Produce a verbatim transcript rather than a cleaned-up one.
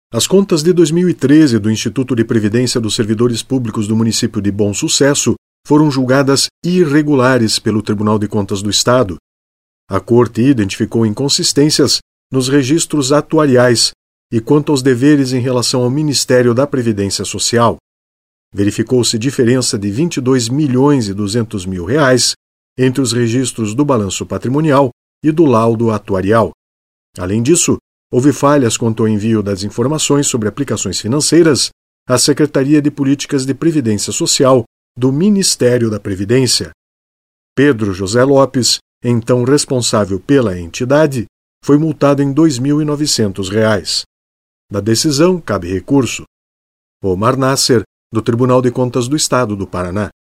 As contas de dois mil e treze do Instituto de Previdência dos Servidores Públicos do município de Bom Sucesso foram julgadas irregulares pelo Tribunal de Contas do Estado. A Corte identificou inconsistências nos registros atuariais e quanto aos deveres em relação ao Ministério da Previdência Social. Verificou-se diferença de vinte e dois milhões e duzentos mil reais entre os registros do balanço patrimonial e do laudo atuarial. Além disso, houve falhas quanto ao envio das informações sobre aplicações financeiras à Secretaria de Políticas de Previdência Social do Ministério da Previdência. Pedro José Lopes, então responsável pela entidade, foi multado em dois mil e novecentos reais. Da decisão cabe recurso. Omar Nasser, do Tribunal de Contas do Estado do Paraná.